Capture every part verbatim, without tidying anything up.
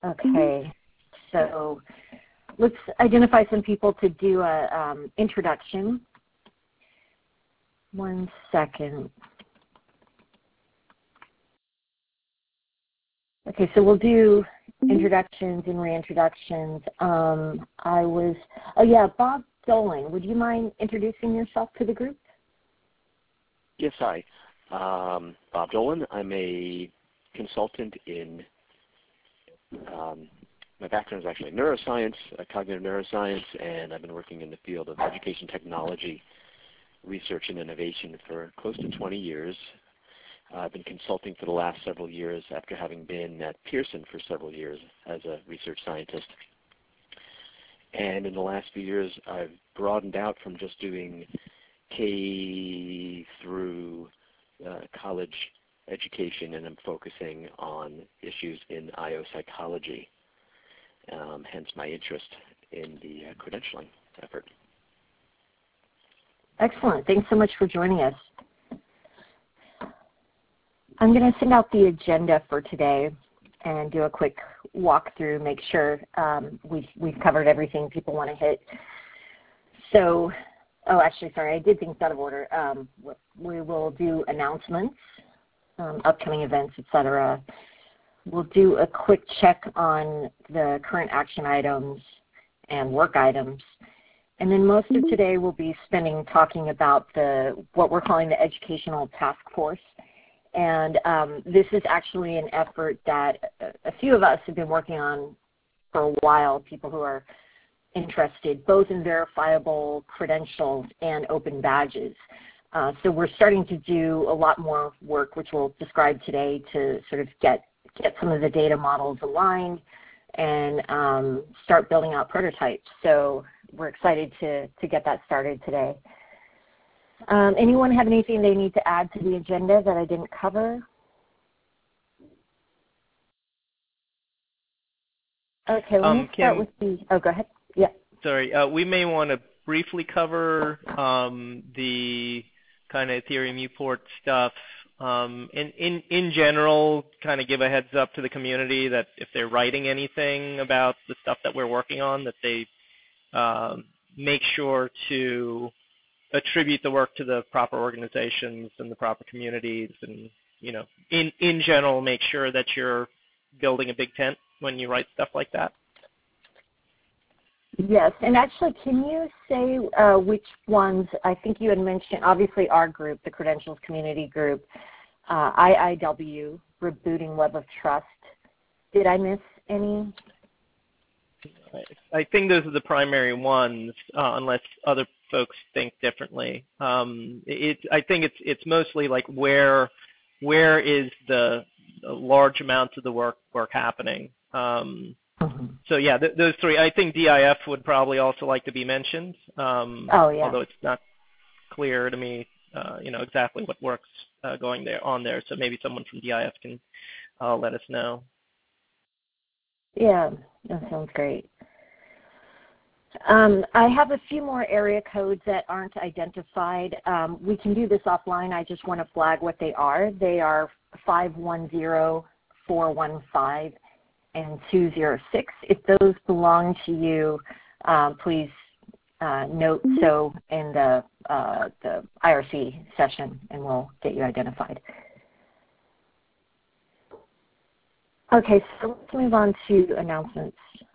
Okay, so let's identify some people to do a um, introduction. One second. Okay, so we'll do introductions and reintroductions. Um, I was, oh yeah, Bob Dolan, would you mind introducing yourself to the group? Yes, hi. Um, Bob Dolan. I'm a consultant in, um, my background is actually neuroscience, uh, cognitive neuroscience, and I've been working in the field of education technology, research and innovation for close to twenty years. Uh, I've been consulting for the last several years after having been at Pearson for several years as a research scientist. And in the last few years, I've broadened out from just doing K through uh, college education, and I'm focusing on issues in I O psychology, um, hence my interest in the uh, credentialing effort. Excellent. Thanks so much for joining us. I'm going to send out the agenda for today and do a quick walkthrough, make sure um, we've, we've covered everything people want to hit. So, oh, actually, sorry, I did things out of order. Um, we will do announcements, um, upcoming events, et cetera. We'll do a quick check on the current action items and work items. And then most of today we'll be spending talking about the what we're calling the Educational Task Force. And um, this is actually an effort that a few of us have been working on for a while, people who are interested both in verifiable credentials and open badges. Uh, so we're starting to do a lot more work, which we'll describe today, to sort of get, get some of the data models aligned and um, start building out prototypes. So we're excited to, to get that started today. Um, anyone have anything they need to add to the agenda that I didn't cover? Okay, let um, me start Kim, with the, oh, go ahead. Yeah. Sorry, uh, we may want to briefly cover um, the kind of Ethereum Uport stuff. Um, in, in, in general, kind of give a heads up to the community that if they're writing anything about the stuff that we're working on, that they um, make sure to attribute the work to the proper organizations and the proper communities, and, you know, in, in general, make sure that you're building a big tent when you write stuff like that. Yes, and actually, can you say uh, which ones? I think you had mentioned, obviously, our group, the Credentials Community Group, uh, I I W, Rebooting Web of Trust. Did I miss any? I think those are the primary ones, uh, unless other folks think differently. Um, it, I think it's it's mostly like where where is the, the large amounts of the work work happening. Um, Mm-hmm. So yeah, th those three. I think D I F would probably also like to be mentioned. Um, oh yeah. Although it's not clear to me, uh, you know, exactly what works uh, going there on there. So maybe someone from D I F can uh, let us know. Yeah, that sounds great. Um, I have a few more area codes that aren't identified. Um, we can do this offline. I just want to flag what they are. They are five one zero, four one five and two zero six. If those belong to you, uh, please uh, note so in the, uh, the I R C session, and we'll get you identified. Okay, so let's move on to announcements.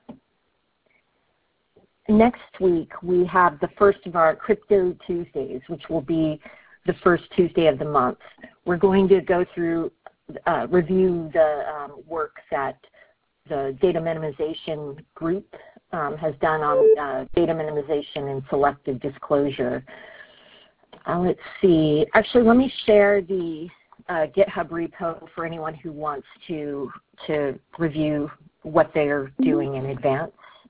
Next week, we have the first of our Crypto Tuesdays, which will be the first Tuesday of the month. We're going to go through, uh, review the um, work that the data minimization group um, has done on uh, data minimization and selective disclosure. Uh, let's see. Actually, let me share the uh, GitHub repo for anyone who wants to, to review what they're doing in advance.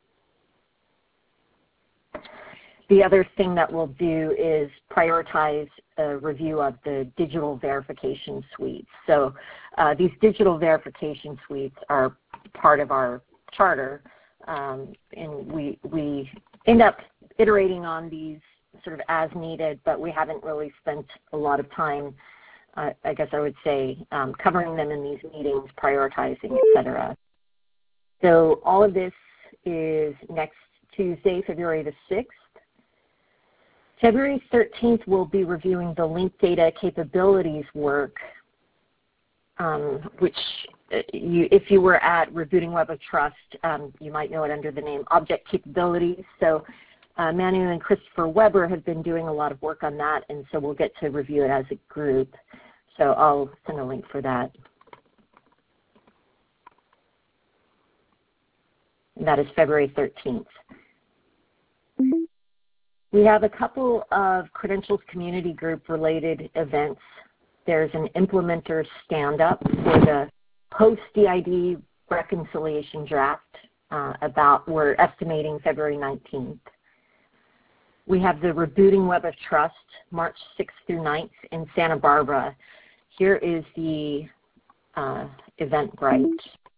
The other thing that we'll do is prioritize a review of the digital verification suites. So uh, these digital verification suites are part of our charter, um, and we, we end up iterating on these sort of as needed, but we haven't really spent a lot of time, uh, I guess I would say, um, covering them in these meetings, prioritizing, et cetera. So all of this is next Tuesday, February the sixth. February thirteenth, we'll be reviewing the linked data capabilities work, um, which uh, you, if you were at Rebooting Web of Trust, um, you might know it under the name Object Capabilities. So uh, Manu and Christopher Weber have been doing a lot of work on that, and so we'll get to review it as a group. So I'll send a link for that. And that is February thirteenth. We have a couple of Credentials Community Group related events. There's an implementer stand-up for the post-D I D reconciliation draft uh, about, we're estimating February nineteenth. We have the Rebooting Web of Trust, March sixth through ninth in Santa Barbara. Here is the uh, Eventbrite.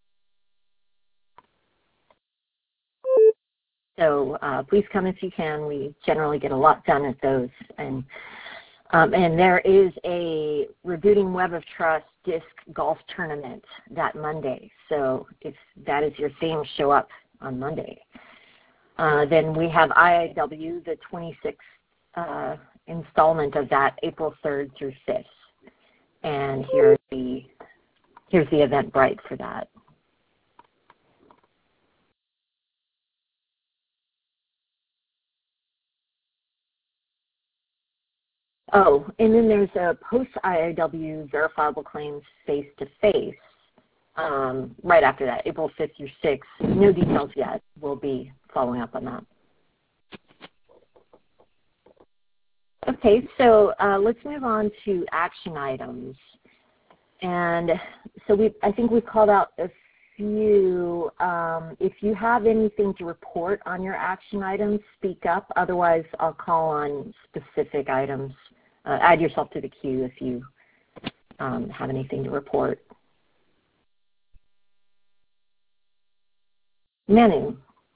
So uh, please come if you can. We generally get a lot done at those. And, um, and there is a Rebooting Web of Trust disc golf tournament that Monday. So if that is your theme, show up on Monday. Uh, then we have I I W, the twenty-sixth uh, installment of that, April third through fifth. And here's the, here's the Eventbrite for that. Oh, and then there's a post-I I W verifiable claims face-to-face um, right after that, April fifth through sixth. No details yet. We'll be following up on that. Okay, so uh, let's move on to action items. And so we, I think we've called out a few. Um, if you have anything to report on your action items, speak up. Otherwise, I'll call on specific items. Uh, add yourself to the queue if you um, have anything to report. Manu.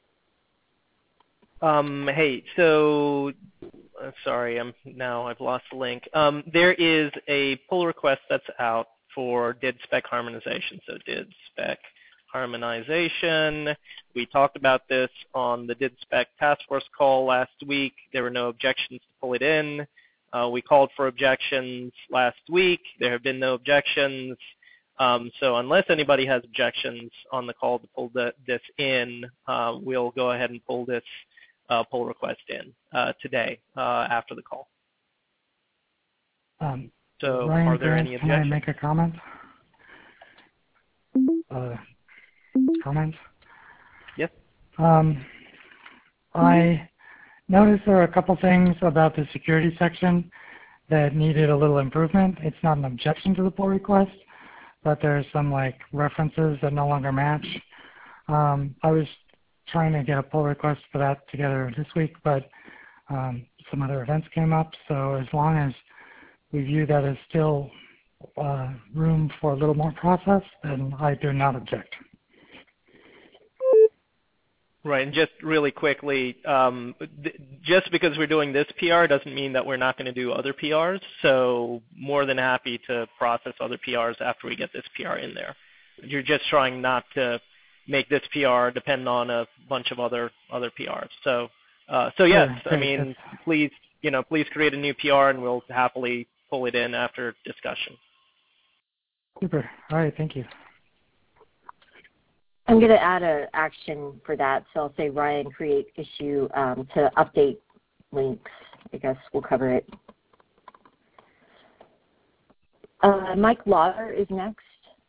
Um, hey, so uh, sorry, I'm now I've lost the link. Um, there is a pull request that's out for D I D spec harmonization. So D I D spec harmonization. We talked about this on the D I D spec task force call last week. There were no objections to pull it in. Uh, we called for objections last week. There have been no objections. Um, so unless anybody has objections on the call to pull the, this in, uh, we'll go ahead and pull this uh, pull request in uh, today uh, after the call. Um, so Ryan are there Grant, any can objections? I make a comment? Uh, comment? Yes. Um, I noticed there are a couple things about the security section that needed a little improvement. It's not an objection to the pull request, but there's some like references that no longer match. Um, I was trying to get a pull request for that together this week, but um, some other events came up. So as long as we view that as still uh, room for a little more process, then I do not object. Right, and just really quickly, um, th- just because we're doing this P R doesn't mean that we're not going to do other P Rs, so more than happy to process other P Rs after we get this P R in there. You're just trying not to make this P R depend on a bunch of other other P Rs. So, uh, so yes, Sure, I mean, please, you know, please create a new P R and we'll happily pull it in after discussion. Super. All right, thank you. I'm going to add an action for that, so I'll say Ryan create issue um, to update links. I guess we'll cover it. Uh, Mike Lauder is next.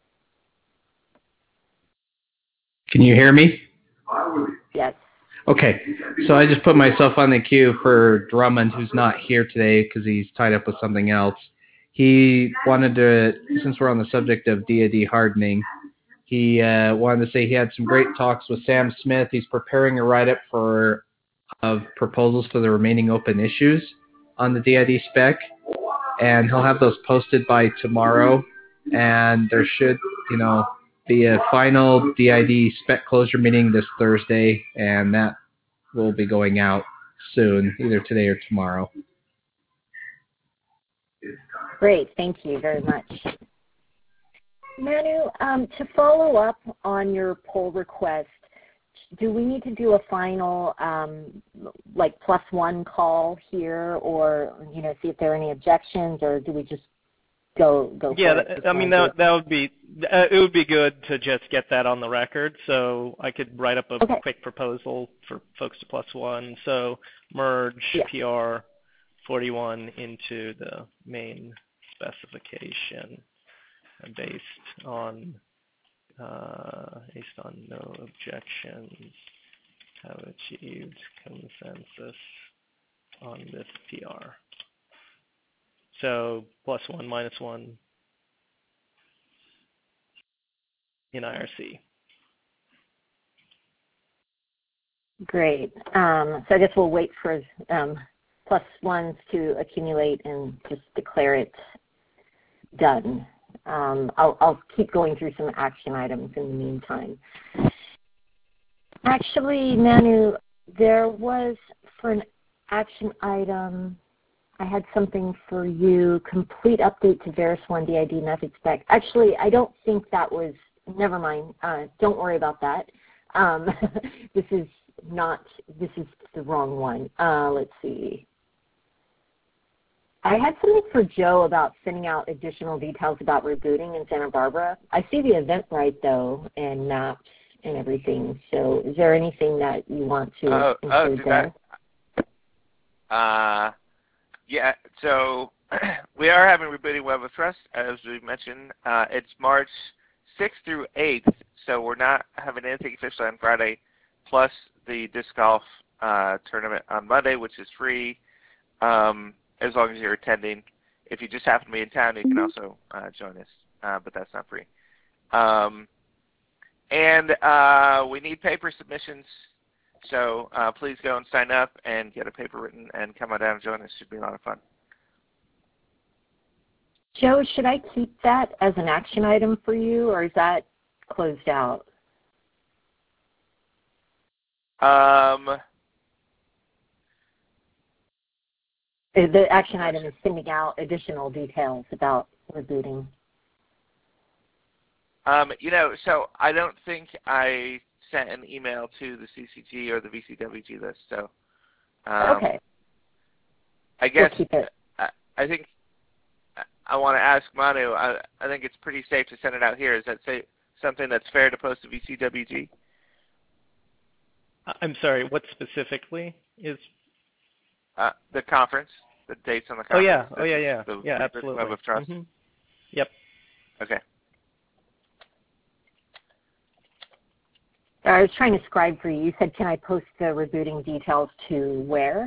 Can you hear me? Yes. Okay, so I just put myself on the queue for Drummond, who's not here today because he's tied up with something else. He wanted to, since we're on the subject of D I D hardening, he uh, wanted to say he had some great talks with Sam Smith. He's preparing a write-up for of proposals for the remaining open issues on the D I D spec, and he'll have those posted by tomorrow. And there should, you know, be a final D I D spec closure meeting this Thursday, and that will be going out soon, either today or tomorrow. Great, thank you very much. Manu, um, to follow up on your pull request, do we need to do a final, um, like, plus one call here, or, you know, see if there are any objections, or do we just go go yeah, for it? Yeah, I mean, that, that would be, uh, it would be good to just get that on the record, so I could write up a okay. quick proposal for folks to plus one. So merge yeah. P R forty-one into the main specification based on uh, based on no objections, have achieved consensus on this P R. So plus one, minus one in I R C. Great. Um, so I guess we'll wait for um, plus ones to accumulate and just declare it done. Um, I'll, I'll keep going through some action items in the meantime. Actually, Manu, there was for an action item, I had something for you, complete update to Veris one D I D method spec. Actually, I don't think that was, never mind, uh, don't worry about that. Um, this is not, this is the wrong one. Uh, let's see. I had something for Joe about sending out additional details about rebooting in Santa Barbara. I see the Eventbrite, though, and maps and everything. So is there anything that you want to oh, include oh, there? That, uh, yeah, so we are having rebooting Web of Trust, as we mentioned. Uh, it's March sixth through eighth, so we're not having anything official on Friday, plus the disc golf uh, tournament on Monday, which is free. Um, as long as you're attending. If you just happen to be in town, you can also uh, join us, uh, but that's not free. Um, and uh, we need paper submissions, so uh, please go and sign up and get a paper written and come on down and join us. It should be a lot of fun. Joe, should I keep that as an action item for you, or is that closed out? Um, The action item is sending out additional details about rebooting. Um, you know, so I don't think I sent an email to the C C G or the V C W G list. So um, okay. I guess we'll keep it. I, I think I want to ask Manu. I, I think it's pretty safe to send it out here. Is that say, something that's fair to post to V C W G? I'm sorry, what specifically is? Uh, the conference, the dates on the Oh conference. yeah, oh yeah, yeah, the, yeah, the absolutely. Web of Trust. Mm-hmm. Yep. Okay. I was trying to scribe for you. You said, can I post the rebooting details to where?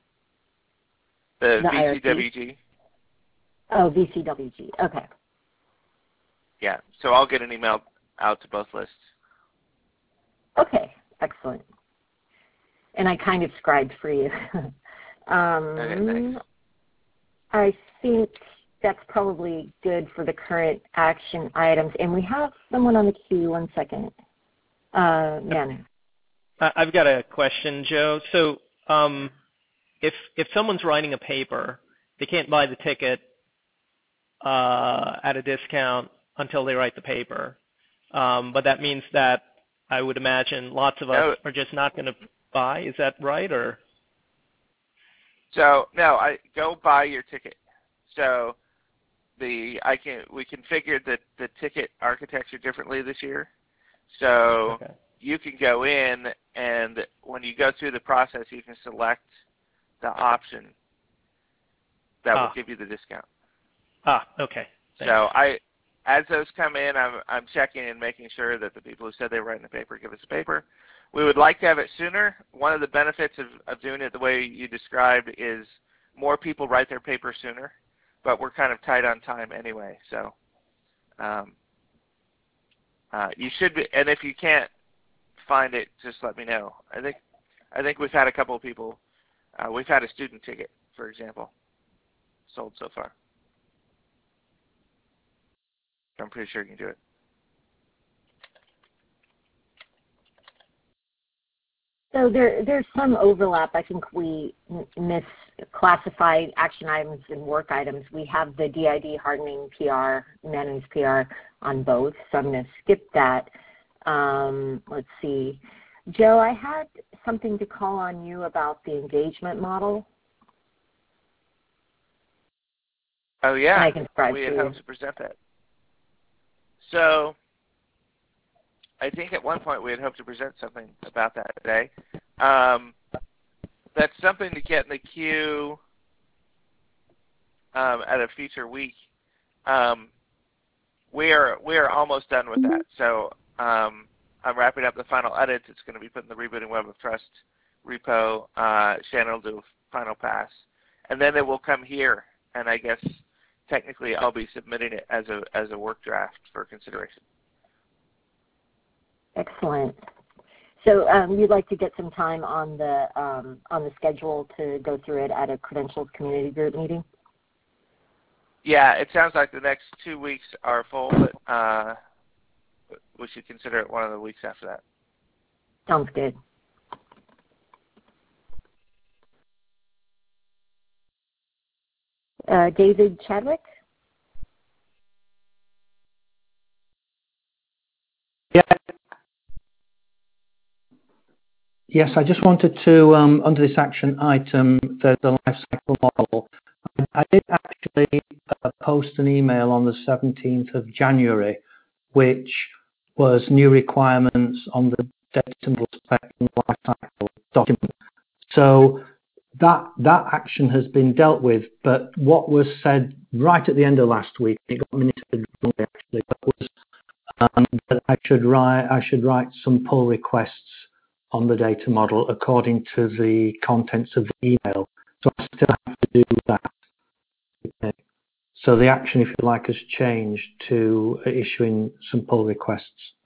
The, the V C W G. I R C? Oh, V C W G. Okay. Yeah, so I'll get an email out to both lists. Okay, excellent. And I kind of scribed for you. um, Okay, thanks. I think that's probably good for the current action items. And we have someone on the queue. One second. Uh, Manu. I've got a question, Joe. So um, if if someone's writing a paper, they can't buy the ticket uh, at a discount until they write the paper. Um, but that means that I would imagine lots of us No. are just not going to buy. Is that right? Or So no, I go buy your ticket. So the I can we configured the the ticket architecture differently this year. So okay. you can go in, and when you go through the process, you can select the option that ah. will give you the discount. Ah, okay. Thanks. So I, as those come in, I'm I'm checking and making sure that the people who said they were writing the paper give us a paper. We would like to have it sooner. One of the benefits of, of doing it the way you described is more people write their paper sooner, but we're kind of tight on time anyway. So um, uh, you should be, and if you can't find it, just let me know. I think I think we've had a couple of people. Uh, we've had a student ticket, for example, sold so far. I'm pretty sure you can do it. So there, there's some overlap. I think we m- classified action items and work items, we have the D I D hardening P R, Manu's P R on both, so I'm going to skip that. Um, let's see. Joe, I had something to call on you about the engagement model. Oh, yeah. I can we had hoped to present that. So I think at one point we had hoped to present something about that today. Um, that's something to get in the queue um, at a future week. Um, we are we are almost done with that. So um, I'm wrapping up the final edits. It's going to be put in the Rebooting Web of Trust repo. Uh, Shannon will do a final pass, and then it will come here. And I guess technically I'll be submitting it as a as a work draft for consideration. Excellent. So um, you'd like to get some time on the um, on the schedule to go through it at a Credentials Community Group meeting? Yeah, it sounds like the next two weeks are full, but uh, we should consider it one of the weeks after that. Sounds good. Uh, David Chadwick? Yeah. Yes, I just wanted to, um, under this action item, the, the life cycle model, I, I did actually uh, post an email on the seventeenth of January, which was new requirements on the data model spectrum life cycle document. So that that action has been dealt with, but what was said right at the end of last week, it got minuted wrongly actually, but was um, that I should write I should write some pull requests on the data model according to the contents of the email. So I still have to do that. Okay. So the action, if you like, has changed to issuing some pull requests.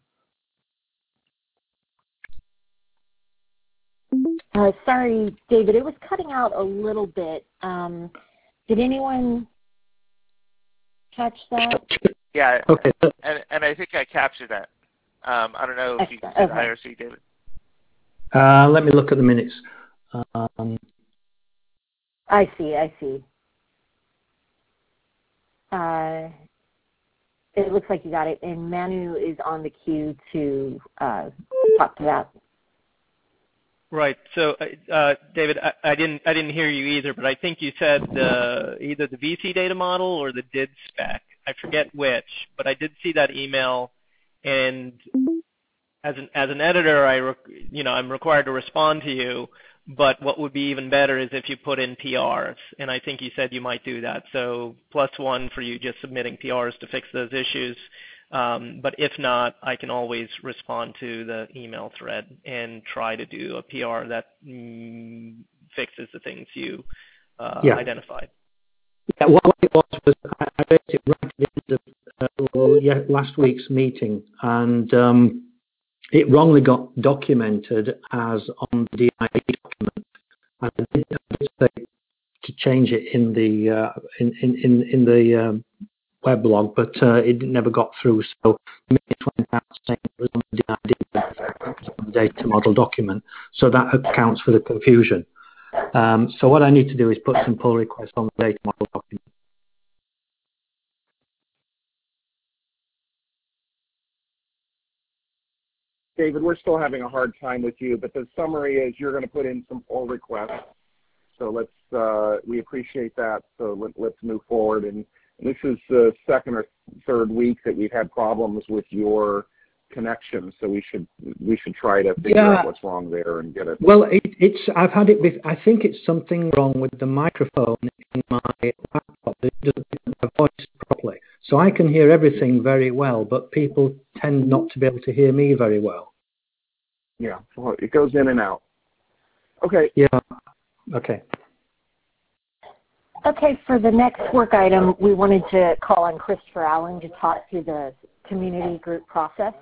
Uh, sorry, David, it was cutting out a little bit. Um, did anyone catch that? Yeah, okay. and, and I think I captured that. Um, I don't know if you can see okay. the I R C, David. Uh, let me look at the minutes. Um, I see, I see. Uh, it looks like you got it, and Manu is on the queue to uh, talk to that. Right. So, uh, David, I, I didn't I didn't hear you either, but I think you said uh, either the V C data model or the D I D spec. I forget which, but I did see that email, and as an as an editor, I rec- you know I'm required to respond to you. But what would be even better is if you put in P Rs, and I think you said you might do that. So plus one for you just submitting P Rs to fix those issues. Um, but if not, I can always respond to the email thread and try to do a P R that mm, fixes the things you uh, yeah. identified. Yeah, what it was was I, I wrote it right at the end of uh, well, yeah, last week's meeting, and um, it wrongly got documented as on the D I D document. And I did, I did say to change it in the uh, in, in, in, in the um, weblog, but uh, it never got through. So the minutes went out saying it was on the D I D, on the data model document. So that accounts for the confusion. Um, so what I need to do is put some pull requests on the data model document. David, we're still having a hard time with you, but the summary is you're going to put in some pull requests. So let's, uh, we appreciate that. So let, let's move forward. And, and this is the second or third week that we've had problems with your connection. So we should, we should try to figure yeah. out what's wrong there and get it. Well, it, it's, I've had it, with, I think it's something wrong with the microphone in my laptop. It doesn't pick my voice properly. So I can hear everything very well, but people tend not to be able to hear me very well. Yeah, well, it goes in and out. Okay. Yeah. Okay. Okay, for the next work item, we wanted to call on Christopher Allen to talk to the community group process.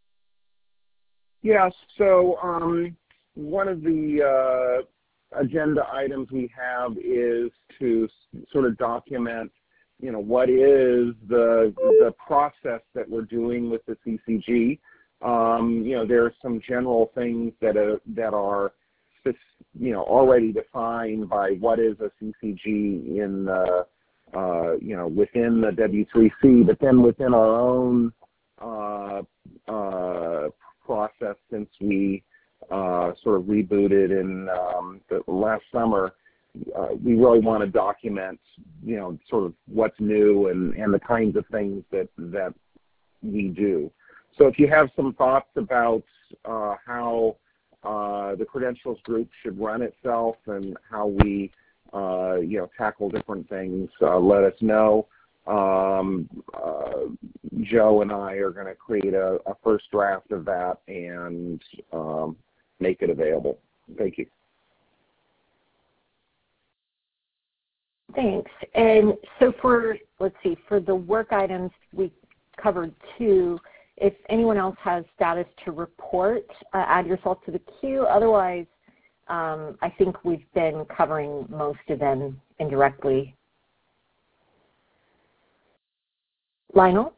Yes, so um, one of the uh, agenda items we have is to s- sort of document, you know, what is the the process that we're doing with the C C G. Um, you know, there are some general things that are, that are you know, already defined by what is a C C G in the, uh, you know, within the W three C, but then within our own uh, uh, process since we uh, sort of rebooted in um, the last summer, uh, we really want to document, you know, sort of what's new and, and the kinds of things that, that we do. So if you have some thoughts about uh, how uh, the credentials group should run itself and how we, uh, you know, tackle different things, uh, let us know. Um, uh, Joe and I are going to create a, a first draft of that and um, make it available. Thank you. Thanks. And so for, let's see, for the work items, we covered two. If anyone else has status to report, uh, add yourself to the queue. Otherwise, um, I think we've been covering most of them indirectly. Lionel?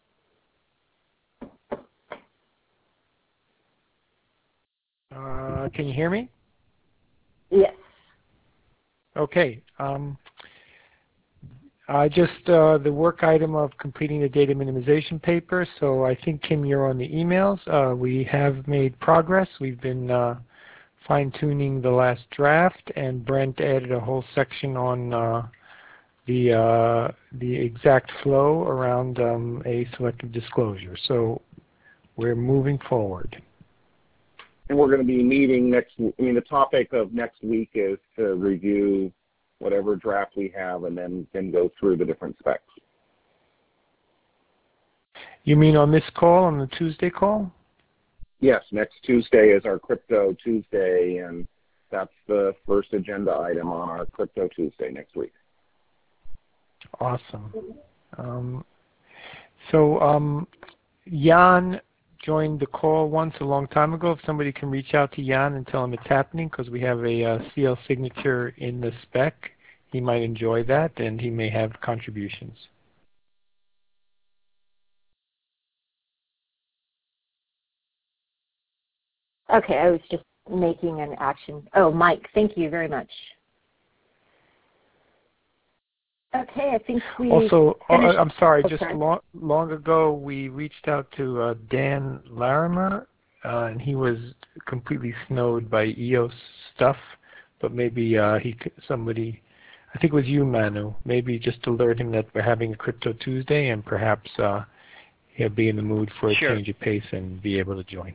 Uh, can you hear me? Yes. Okay. Um, uh, just uh, the work item of completing the data minimization paper. So I think, Kim, you're on the emails. Uh, we have made progress. We've been uh, fine-tuning the last draft, and Brent added a whole section on uh, the uh, the exact flow around um, a selective disclosure. So we're moving forward. And we're going to be meeting next, I mean, the topic of next week is to review whatever draft we have and then, then go through the different specs. You mean on this call, on the Tuesday call? Yes, next Tuesday is our Crypto Tuesday, and that's the first agenda item on our Crypto Tuesday next week. Awesome. Um, so um, Jan joined the call once a long time ago. If somebody can reach out to Jan and tell him it's happening, because we have a uh, C L signature in the spec, he might enjoy that, and he may have contributions. Okay, I was just making an action. Oh, Mike, thank you very much. Okay, I think we also. finished. I'm sorry. Oh, just sorry. long, long ago, we reached out to uh, Dan Larimer, uh, and he was completely snowed by E O S stuff. But maybe uh, he, somebody, I think it was you, Manu. Maybe just alert him that we're having a Crypto Tuesday, and perhaps uh, he'll be in the mood for a Sure. change of pace and be able to join.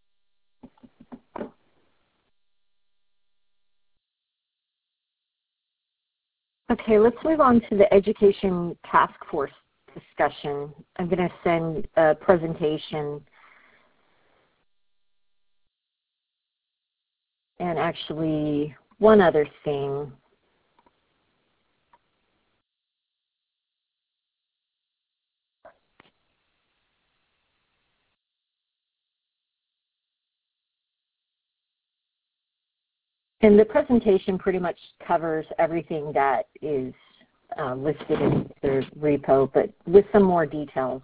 Okay, let's move on to the Education Task Force discussion. I'm going to send a presentation and actually one other thing. And the presentation pretty much covers everything that is uh, listed in the repo, but with some more details.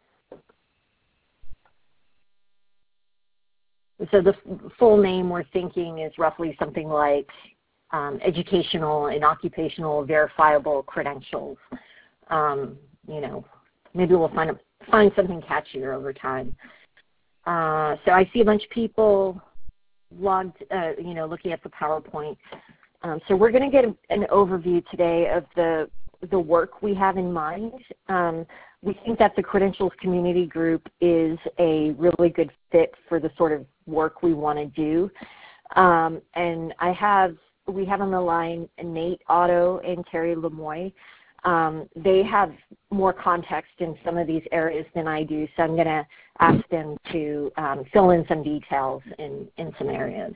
So the full name we're thinking is roughly something like um, educational and occupational verifiable credentials. Um, you know, maybe we'll find, a, find something catchier over time. Uh, so I see a bunch of people logged, uh, you know, looking at the PowerPoint. Um, so we're going to get an overview today of the the work we have in mind. Um, we think that the Credentials Community Group is a really good fit for the sort of work we want to do. Um, and I have, we have on the line Nate Otto and Terry Lemoy. Um, they have more context in some of these areas than I do, so I'm going to ask them to um, fill in some details in, in some areas.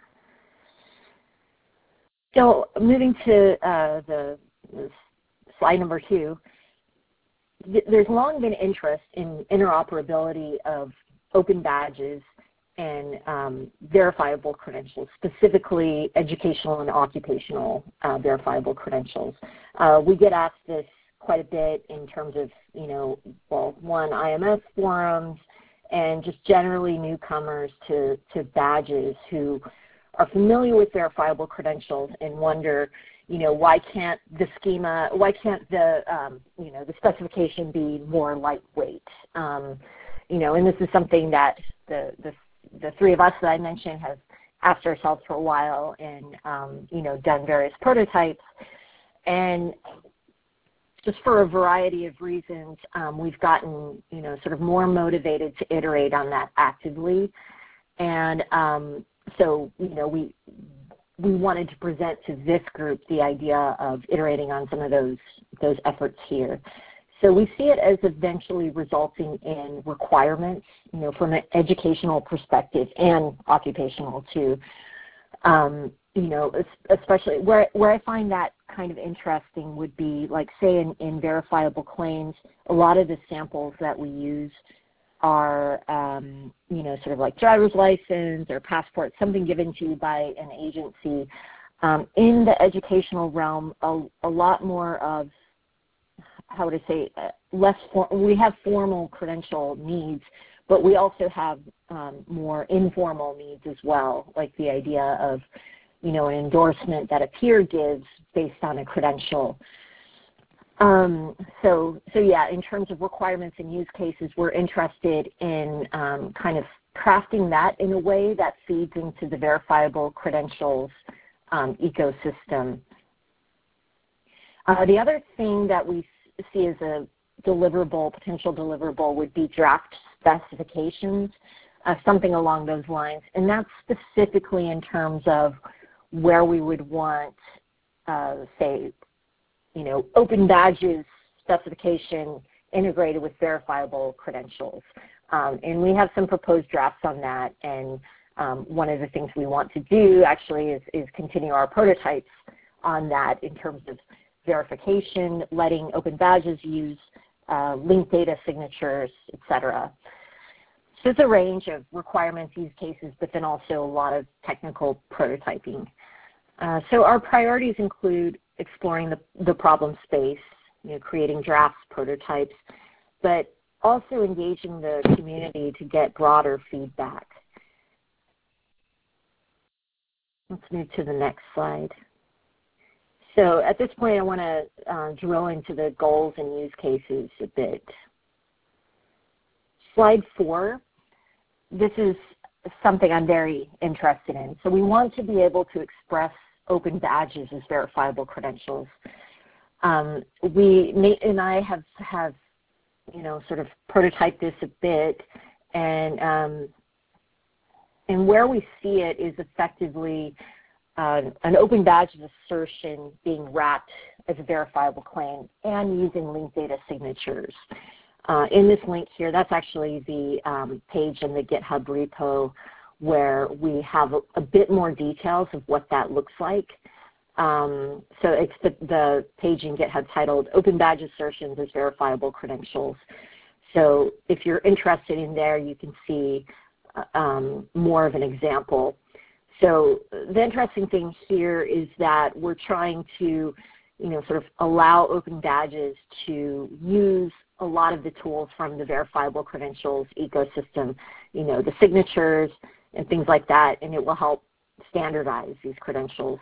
So moving to uh, the, the slide number two, th there's long been interest in interoperability of open badges and um, verifiable credentials, specifically educational and occupational uh, verifiable credentials. Uh, we get asked this quite a bit in terms of, you know, well, one, I M S forums and just generally newcomers to, to badges who are familiar with verifiable credentials and wonder, you know, why can't the schema, why can't the, um, you know, the specification be more lightweight? Um, you know, and this is something that the, the, the three of us that I mentioned have asked ourselves for a while and, um, you know, done various prototypes. And just for a variety of reasons, um, we've gotten, you know, sort of more motivated to iterate on that actively. And um, so, you know, we we wanted to present to this group the idea of iterating on some of those those efforts here. So we see it as eventually resulting in requirements, you know, from an educational perspective and occupational too. Um, you know, especially where where I find that kind of interesting would be, like, say in, in verifiable claims, a lot of the samples that we use are, um, you know, sort of like driver's license or passport, something given to you by an agency. Um, in the educational realm, a, a lot more of, how would I say, uh, less, for, we have formal credential needs, but we also have um, more informal needs as well, like the idea of, you know, an endorsement that a peer gives based on a credential. Um, so, so yeah, in terms of requirements and use cases, we're interested in um, kind of crafting that in a way that feeds into the verifiable credentials um, ecosystem. Uh, the other thing that we see as a deliverable, potential deliverable, would be draft specifications, uh, something along those lines. And that's specifically in terms of where we would want, uh, say, you know, open badges specification integrated with verifiable credentials. Um, and we have some proposed drafts on that. And um, one of the things we want to do actually is, is continue our prototypes on that in terms of verification, letting open badges use uh, linked data signatures, et cetera. So it's a range of requirements, use cases, but then also a lot of technical prototyping. Uh, so our priorities include exploring the, the problem space, you know, creating drafts, prototypes, but also engaging the community to get broader feedback. Let's move to the next slide. So at this point, I want to uh, drill into the goals and use cases a bit. Slide four, this is something I'm very interested in. So we want to be able to express open badges as verifiable credentials. Um, we, Nate and I have, have, you know, sort of prototyped this a bit, and, um, and where we see it is effectively uh, an open badge assertion being wrapped as a verifiable claim and using linked data signatures. Uh, in this link here, that's actually the um, page in the GitHub repo where we have a, a bit more details of what that looks like. Um, so it's the, the page in GitHub titled Open Badge Assertions as Verifiable Credentials. So if you're interested in there, you can see uh, um, more of an example. So the interesting thing here is that we're trying to, you know, sort of allow open badges to use a lot of the tools from the verifiable credentials ecosystem, you know, the signatures and things like that, and it will help standardize these credentials.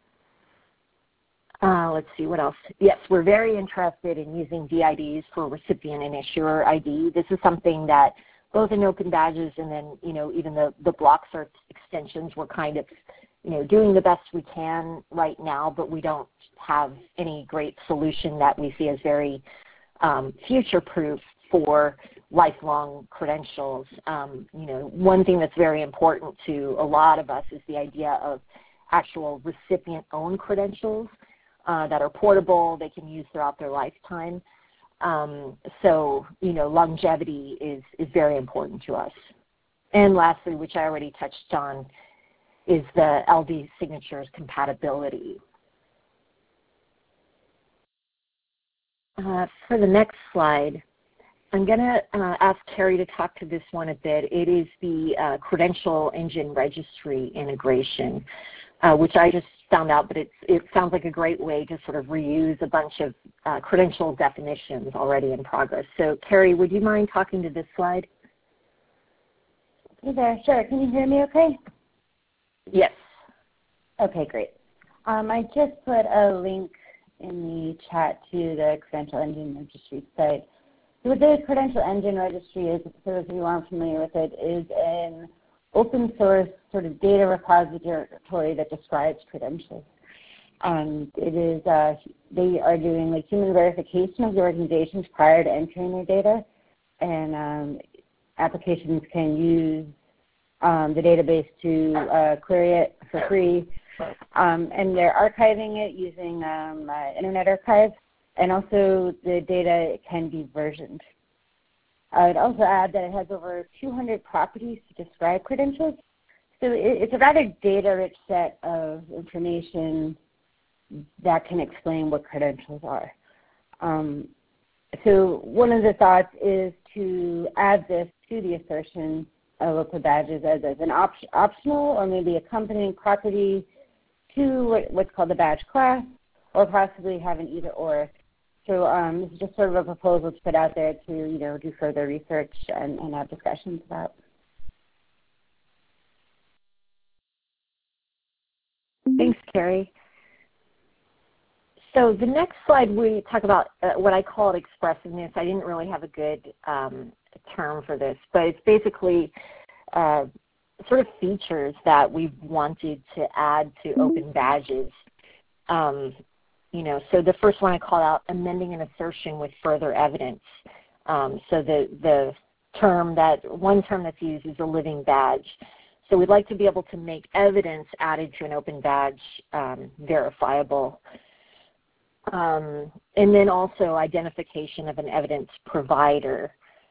Uh, let's see, what else? Yes, we're very interested in using D I Ds for recipient and issuer I D. This is something that both in open badges and then, you know, even the, the block search extensions, we're kind of, you know, doing the best we can right now, but we don't have any great solution that we see as very um, future-proof for lifelong credentials. Um, you know, one thing that's very important to a lot of us is the idea of actual recipient-owned credentials uh, that are portable, they can use throughout their lifetime. Um, so, you know, longevity is, is very important to us. And lastly, which I already touched on, is the L D signatures compatibility. Uh, for the next slide, I'm going to uh, ask Carrie to talk to this one a bit. It is the uh, credential engine registry integration, uh, which I just found out, but it's, it sounds like a great way to sort of reuse a bunch of uh, credential definitions already in progress. So Carrie, would you mind talking to this slide? Hey there, sure. Can you hear me okay? Yes. Okay, great. Um, I just put a link in the chat to the Credential Engine Registry site. So what the Credential Engine Registry is, for those of you who aren't familiar with it, is an open source sort of data repository that describes credentials. Um, it is, uh, they are doing like human verification of the organizations prior to entering their data, and um, applications can use um, the database to uh, query it for free, um, and they're archiving it using um, uh, Internet Archive, and also the data can be versioned. I would also add that it has over two hundred properties to describe credentials, so it, it's a rather data-rich set of information that can explain what credentials are. Um, so one of the thoughts is to add this to the assertion of OPA badges as, as an op optional or maybe accompanying property to what, what's called the badge class, or possibly have an either or. So um, this is just sort of a proposal to put out there to you know do further research and, and have discussions about. Thanks, Carrie. So the next slide, we talk about uh, what I call it expressiveness. I didn't really have a good um, term for this, but it's basically uh, sort of features that we wanted to add to open badges. Um, you know, so the first one I call out amending an assertion with further evidence. Um, so the, the term that, one term that's used is a living badge. So we'd like to be able to make evidence added to an open badge um, verifiable. Um, and then also identification of an evidence provider.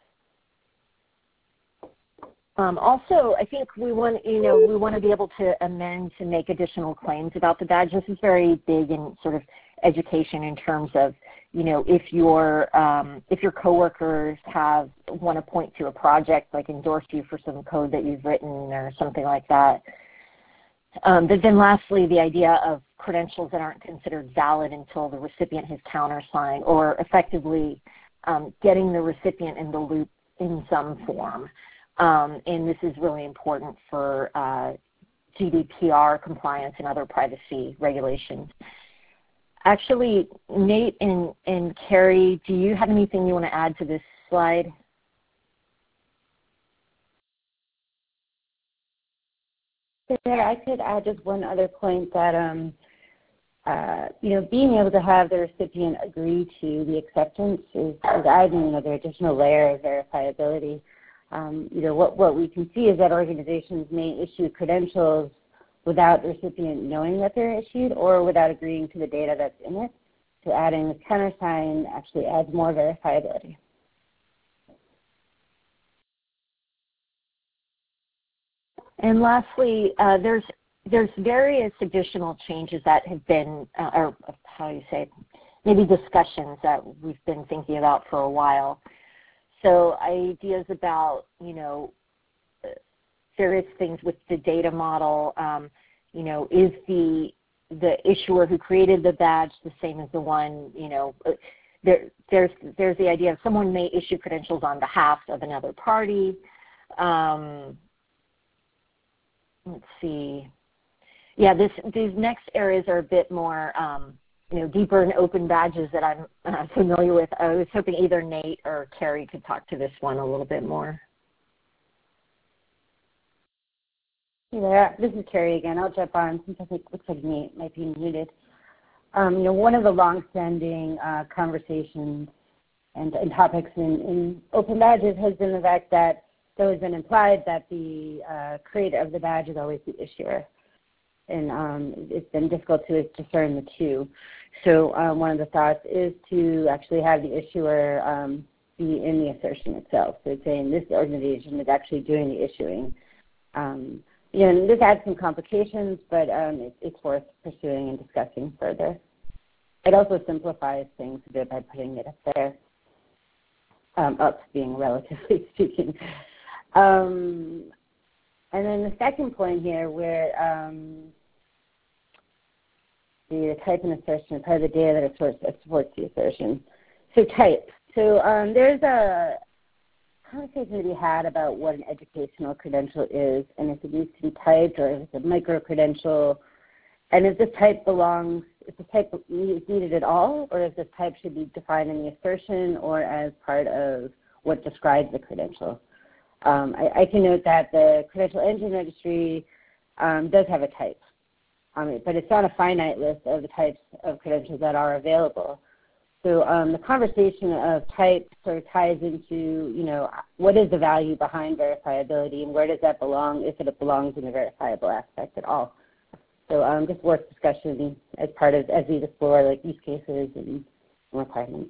Um, also, I think we want, you know, we want to be able to amend to make additional claims about the badge. This is very big in sort of education in terms of, you know, if your um, if your coworkers have want to point to a project, like endorse you for some code that you've written or something like that. Um, but then lastly, the idea of credentials that aren't considered valid until the recipient has countersigned, or effectively um, getting the recipient in the loop in some form. Um, and this is really important for uh, G D P R compliance and other privacy regulations. Actually, Nate and, and Carrie, do you have anything you want to add to this slide? Yeah, I could add just one other point that, um, uh, you know, being able to have the recipient agree to the acceptance is, is adding another additional layer of verifiability. Um, you know, what, what we can see is that organizations may issue credentials without the recipient knowing that they're issued or without agreeing to the data that's in it. So adding this countersign actually adds more verifiability. And lastly, uh, there's there's various additional changes that have been, uh, or how do you say, maybe discussions that we've been thinking about for a while. So ideas about, you know, various things with the data model. Um, you know, is the the issuer who created the badge the same as the one, you know, there, there's there's the idea of someone may issue credentials on behalf of another party. Um, let's see. Yeah, this, these next areas are a bit more, um, you know, deeper in open badges that I'm uh, familiar with. I was hoping either Nate or Carrie could talk to this one a little bit more. Yeah, this is Carrie again. I'll jump on since I think it looks like Nate might be muted. Um, you know, one of the long-standing uh, conversations and, and topics in, in open badges has been the fact that there has been implied that the uh, creator of the badge is always the issuer. And um, it's been difficult to discern the two. So um, one of the thoughts is to actually have the issuer um, be in the assertion itself. So it's saying this organization is actually doing the issuing. Um, you know, and this adds some complications, but um, it, it's worth pursuing and discussing further. It also simplifies things a bit by putting it up there, um, up being relatively speaking. Um, and then the second point here, where um, the type and assertion, part of the data that supports, that supports the assertion. So type. So um, there's a conversation to be had about what an educational credential is, and if it needs to be typed or if it's a micro-credential. and if this type belongs, if this type is needed at all, or if this type should be defined in the assertion or as part of what describes the credential. Um, I, I can note that the Credential Engine Registry um, does have a type, um, but it's not a finite list of the types of credentials that are available. So um, the conversation of type sort of ties into, you know, what is the value behind verifiability and where does that belong, if it belongs in the verifiable aspect at all. So um, just worth discussion as part of, as we explore like use cases and requirements.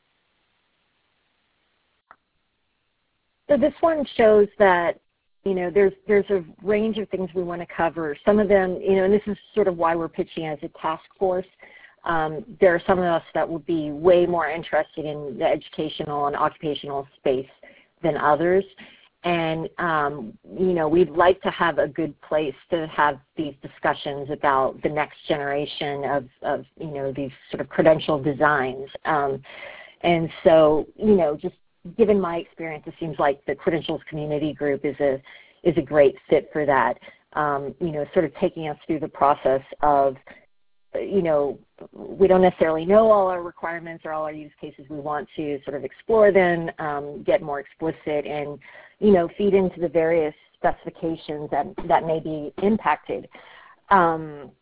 So this one shows that, you know, there's there's a range of things we want to cover. Some of them, you know, and this is sort of why we're pitching as a task force. Um, there are some of us that would be way more interested in the educational and occupational space than others. And, um, you know, we'd like to have a good place to have these discussions about the next generation of, of you know, these sort of credential designs. Um, and so, you know, just given my experience, it seems like the credentials community group is a, is a great fit for that. Um, you know, sort of taking us through the process of, you know, we don't necessarily know all our requirements or all our use cases. We want to sort of explore them, um, get more explicit, and, you know, feed into the various specifications that, that may be impacted. Um,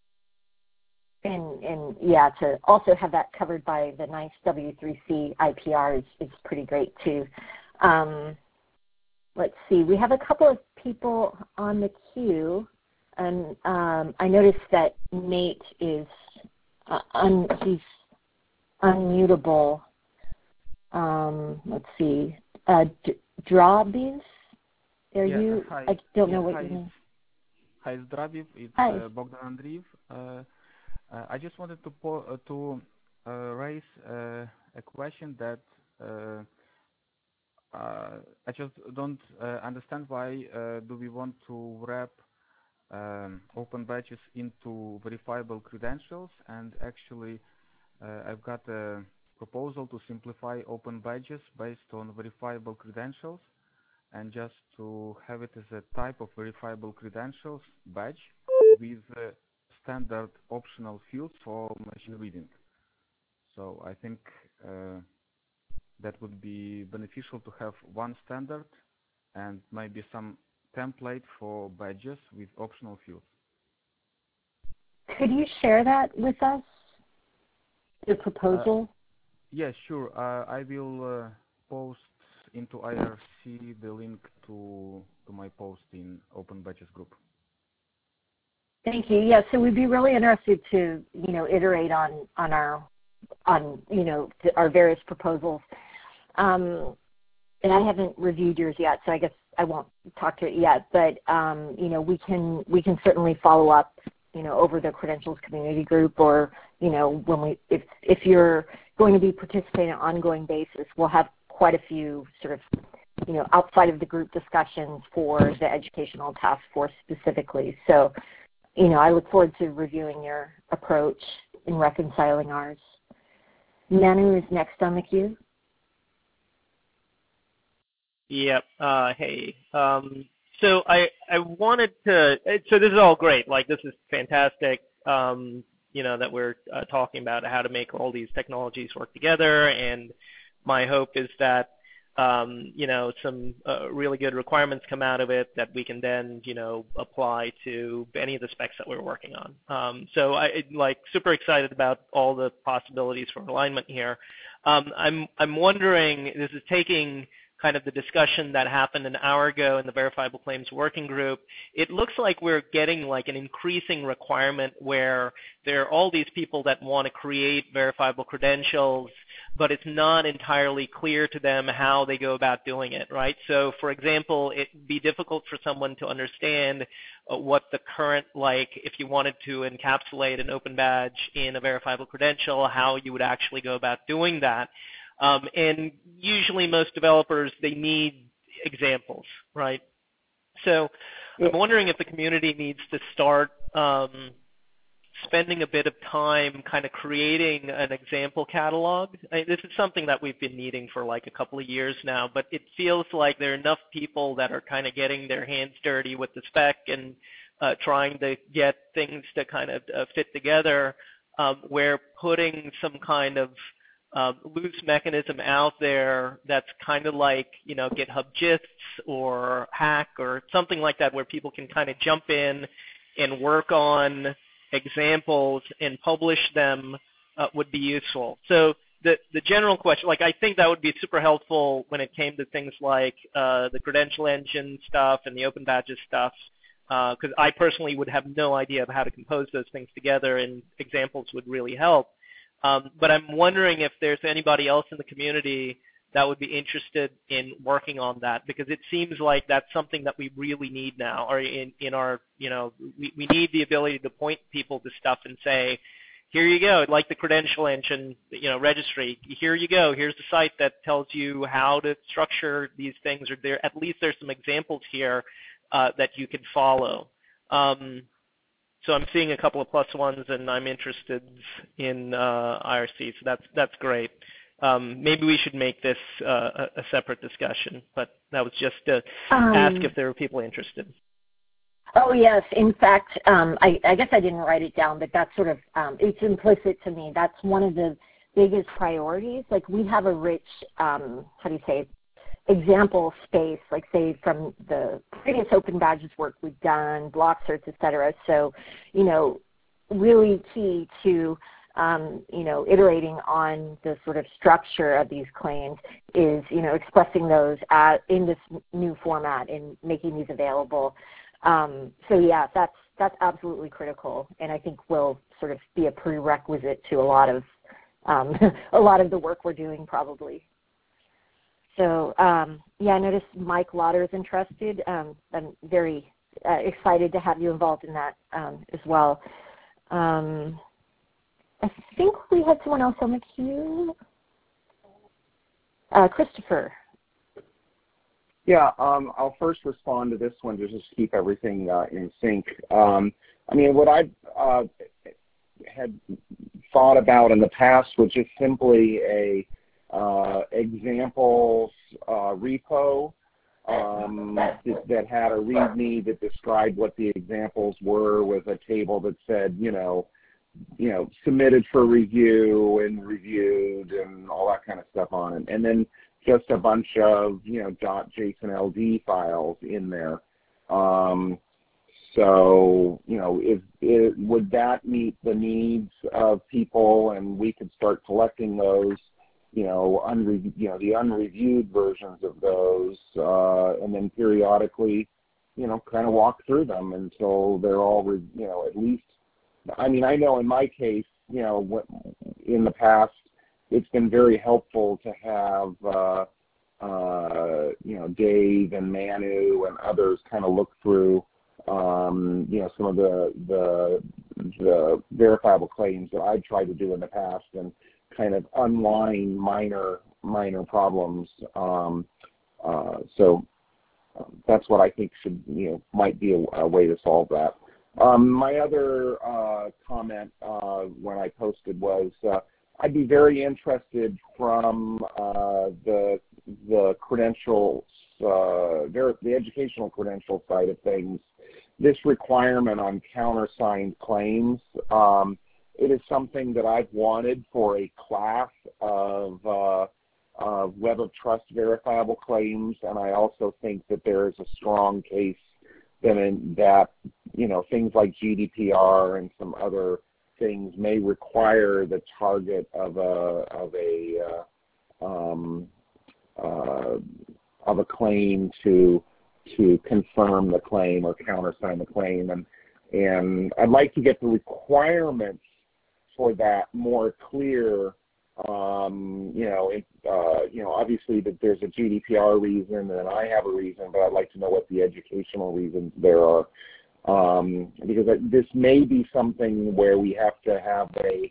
and, and, yeah, to also have that covered by the NICE W three C I P R is, is pretty great, too. Um, let's see. We have a couple of people on the queue. And um, I noticed that Nate is uh, un, he's unmutable. Um, let's see, uh, D- Drabis, are yeah, you? Hi. I don't yeah, know what hi. you mean. Hi, it's Drabiv. It's Hi. uh, Bogdan Andreev. Uh, uh, I just wanted to po- uh, to uh, raise uh, a question that uh, uh, I just don't uh, understand. Why uh, do we want to wrap Um, open badges into verifiable credentials? And actually uh, I've got a proposal to simplify open badges based on verifiable credentials and just to have it as a type of verifiable credentials badge with uh, standard optional fields for machine reading. So I think uh, that would be beneficial to have one standard and maybe some template for badges with optional fields. Could you share that with us, the proposal? Uh, yeah, sure. Uh, I will uh, post into I R C the link to to my post in Open Badges group. Thank you. Yeah, so we'd be really interested to, you know, iterate on on our on you know our various proposals. Um, and I haven't reviewed yours yet, so I guess I won't talk to it yet. But um, you know, we can we can certainly follow up, you know, over the credentials community group, or you know, when we if if you're going to be participating on an ongoing basis, we'll have quite a few sort of, you know, outside of the group discussions for the educational task force specifically. So, you know, I look forward to reviewing your approach and reconciling ours. Manu is next on the queue. Yep. Uh, hey. Um, so I, I wanted to, so this is all great. Like, this is fantastic, um, you know, that we're uh, talking about how to make all these technologies work together. And my hope is that, um, you know, some uh, really good requirements come out of it that we can then, you know, apply to any of the specs that we're working on. Um, so I like super excited about all the possibilities for alignment here. Um, I'm, I'm wondering, this is taking kind of the discussion that happened an hour ago in the Verifiable Claims Working Group. It looks like we're getting like an increasing requirement where there are all these people that want to create verifiable credentials, but it's not entirely clear to them how they go about doing it, right? So, for example, it'd be difficult for someone to understand uh, what the current, like, if you wanted to encapsulate an open badge in a verifiable credential, how you would actually go about doing that. Um, and usually most developers, they need examples, right? So I'm wondering if the community needs to start um, spending a bit of time kind of creating an example catalog. I mean, this is something that we've been needing for like a couple of years now, but it feels like there are enough people that are kind of getting their hands dirty with the spec and uh, trying to get things to kind of uh, fit together, um, where putting some kind of uh, loose mechanism out there that's kind of like, you know, GitHub Gists or Hack or something like that, where people can kind of jump in and work on examples and publish them uh, would be useful. So the the general question, like I think that would be super helpful when it came to things like uh, the credential engine stuff and the open badges stuff, because uh, I personally would have no idea of how to compose those things together, and examples would really help. Um, but I'm wondering if there's anybody else in the community that would be interested in working on that, because it seems like that's something that we really need now, or in, in our, you know, we, we need the ability to point people to stuff and say, here you go, like the credential engine, you know, registry, here you go, here's the site that tells you how to structure these things, or there, at least there's some examples here uh, that you can follow. Um, so I'm seeing a couple of plus ones, and I'm interested in uh, I R C, so that's, that's great. Um, maybe we should make this uh, a, a separate discussion, but that was just to um, ask if there were people interested. Oh, yes. In fact, um, I, I guess I didn't write it down, but that's sort of, um, it's implicit to me. That's one of the biggest priorities. Like, we have a rich, um, how do you say, example space, like, say, from the previous Open Badges work we've done, block certs, et cetera. So, you know, really key to Um, you know, iterating on the sort of structure of these claims is, you know, expressing those at, in this new format and making these available. Um, so yeah, that's that's absolutely critical, and I think will sort of be a prerequisite to a lot of um, a lot of the work we're doing probably. So um, yeah, I noticed Mike Lauder is interested. Um, I'm very uh, excited to have you involved in that um, as well. Um, I think we had someone else on the queue. Uh, Christopher. Yeah, um, I'll first respond to this one to just keep everything uh, in sync. Um, I mean, what I uh, had thought about in the past was just simply a uh, examples uh, repo um, that, that had a README that described what the examples were, with a table that said, you know, you know, submitted for review and reviewed and all that kind of stuff on it. And then just a bunch of, you know, .jsonld files in there. Um, so, you know, if, if, would that meet the needs of people, and we could start collecting those, you know, unre- you know, the unreviewed versions of those, uh, and then periodically, you know, kind of walk through them until they're all, re- you know, at least. I mean, I know in my case, you know, in the past, it's been very helpful to have, uh, uh, you know, Dave and Manu and others kind of look through, um, you know, some of the, the the verifiable claims that I've tried to do in the past, and kind of unwind minor minor problems. Um, uh, so that's what I think should, you know, might be a, a way to solve that. Um, my other uh, comment uh, when I posted was uh, I'd be very interested from uh, the the credentials, uh, the educational credential side of things, this requirement on countersigned claims. Um, it is something that I've wanted for a class of, uh, of Web of Trust verifiable claims, and I also think that there is a strong case that, in, that you know, things like G D P R and some other things may require the target of a of a uh, um, uh, of a claim to to confirm the claim or countersign the claim, and and I'd like to get the requirements for that more clear. Um, you know, it, uh, you know, obviously that there's a G D P R reason, and I have a reason, but I'd like to know what the educational reasons there are, um, because this may be something where we have to have a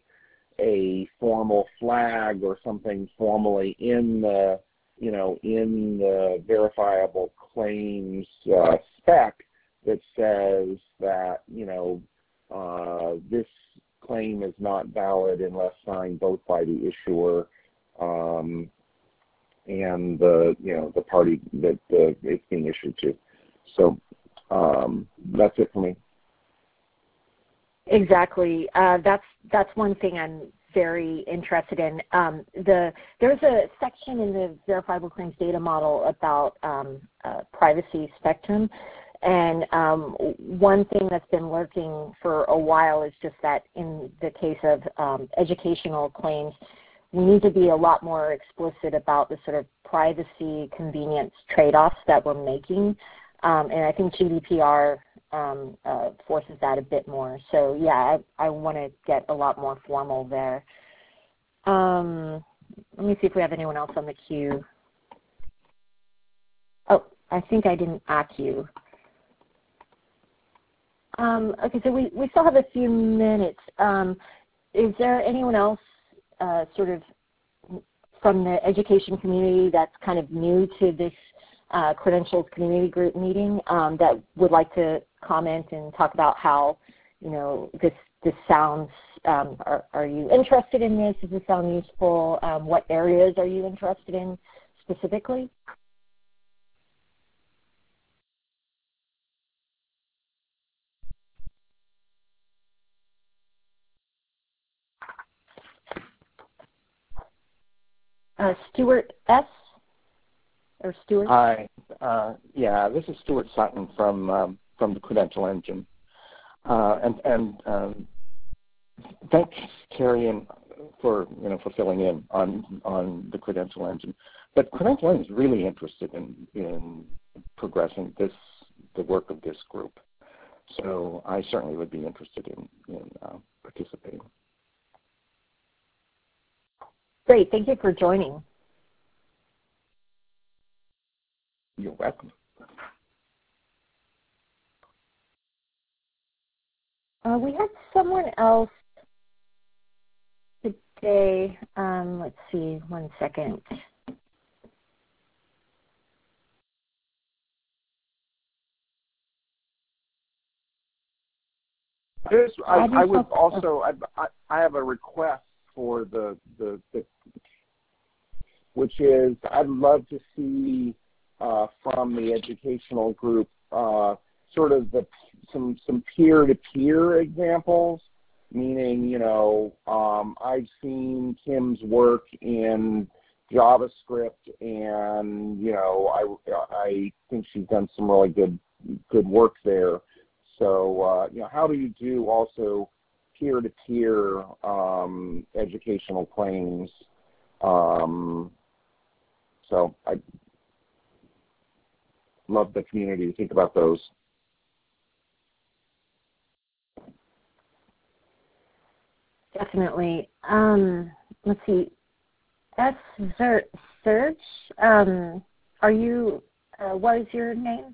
a formal flag or something formally in the, you know, in the verifiable claims uh, spec that says that, you know, uh, this claim is not valid unless signed both by the issuer um, and the you know the party that uh, it's being issued to. So um, that's it for me. Exactly. Uh, that's that's one thing I'm very interested in. Um, the there's a section in the verifiable claims data model about um, uh, privacy spectrum, and um, one thing that's been lurking for a while is just that in the case of um, educational claims, we need to be a lot more explicit about the sort of privacy convenience trade-offs that we're making, um, and I think G D P R Um, uh, forces that a bit more. So yeah, I, I want to get a lot more formal there. Um, let me see if we have anyone else on the queue. Oh, I think I didn't ask you. Um, okay, so we, we still have a few minutes. Um, is there anyone else uh, sort of from the education community that's kind of new to this Uh, credentials community group meeting um, that would like to comment and talk about how, you know, this this sounds, um, are, are you interested in this? Does this sound useful? Um, what areas are you interested in specifically? Uh, Stuart S. or Stuart? Hi. Uh, yeah, this is Stuart Sutton from um, from the Credential Engine, uh, and and um, thanks, Carrie, and for you know for filling in on on the Credential Engine. But Credential Engine is really interested in in progressing this the work of this group, so I certainly would be interested in in uh, participating. Great, thank you for joining. You're welcome. Uh, we had someone else today. Um, let's see, one second. There's, I, I would also, I, I have a request for the, the, the which is I'd love to see uh, from the educational group uh, sort of the some some peer-to-peer examples, meaning, you know, um, I've seen Kim's work in JavaScript, and, you know, I, I think she's done some really good good work there. So, uh, you know, how do you do also peer-to-peer um, educational claims? Um, so I love the community to think about those. Definitely. Um, let's see. S. Serge, um, are you, uh, what is your name?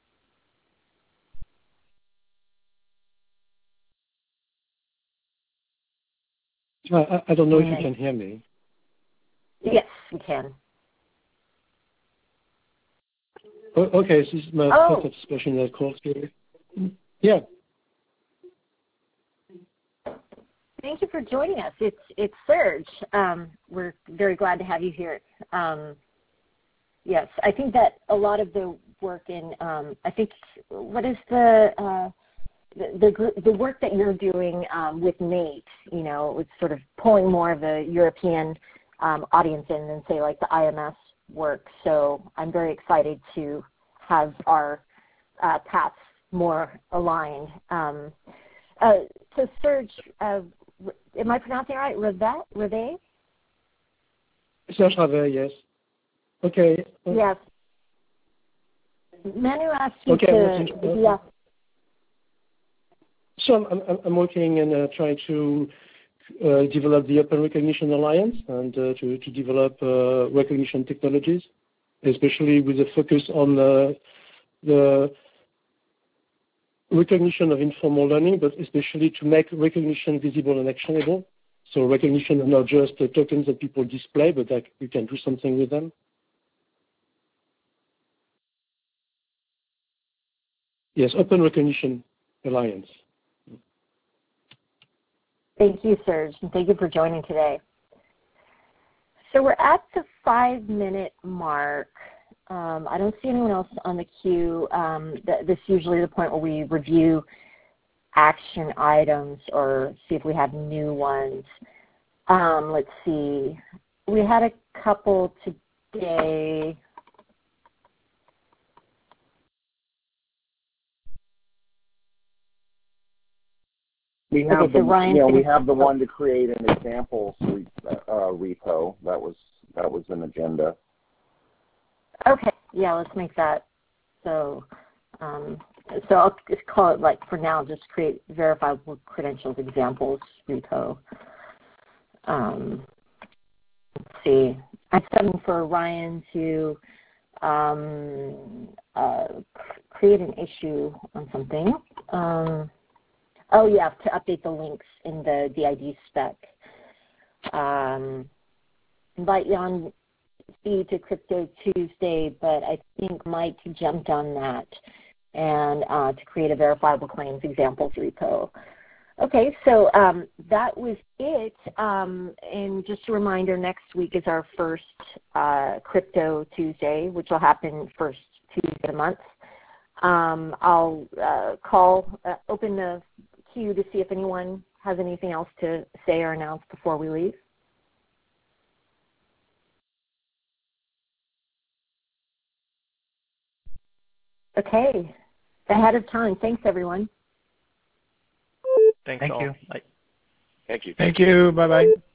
I, I don't know if you can hear me. Yes, we can. Oh, okay, this is my oh. first participation in the call today. Yeah. Thank you for joining us. It's it's Serge. Um, we're very glad to have you here. Um, yes, I think that a lot of the work in um, I think what is the uh, the the, the work that you're doing um, with Nate. You know, it's sort of pulling more of a European um, audience in than say like the I M S work. So I'm very excited to have our uh, paths more aligned. Um, uh, so Serge. Uh, Am I pronouncing it right? Revet? Revet? Serge Revet, yes. Okay. Yes. Manu asked you okay, to... Yeah. So I'm, I'm, I'm working and uh, trying to uh, develop the Open Recognition Alliance and uh, to, to develop uh, recognition technologies, especially with a focus on uh, the recognition of informal learning, but especially to make recognition visible and actionable. So recognition are not just the tokens that people display, but that you can do something with them. Yes, Open Recognition Alliance. Thank you, Serge, and thank you for joining today. So we're at the five-minute mark. Um, I don't see anyone else on the queue. Um, th this is usually the point where we review action items or see if we have new ones. Um, let's see. We had a couple today. We have okay, the so Ryan you know we have the one to create an example re, uh, repo. That was that was an agenda. Okay, yeah, let's make that. So, um, so I'll just call it like for now, just create verifiable credentials examples repo. Um, let's see. I'm setting for Ryan to um, uh, create an issue on something. Um, Oh, yeah, to update the links in the D I D spec. Um, invite you on to Crypto Tuesday, but I think Mike jumped on that and uh, to create a verifiable claims examples repo. Okay, so um, that was it. Um, and just a reminder, next week is our first uh, Crypto Tuesday, which will happen first Tuesday of the month. Um, I'll uh, call, uh, open the queue to see if anyone has anything else to say or announce before we leave. Okay, ahead of time. Thanks, everyone. Thanks Thank all. you. Bye. Thank you. Thank you. Bye-bye.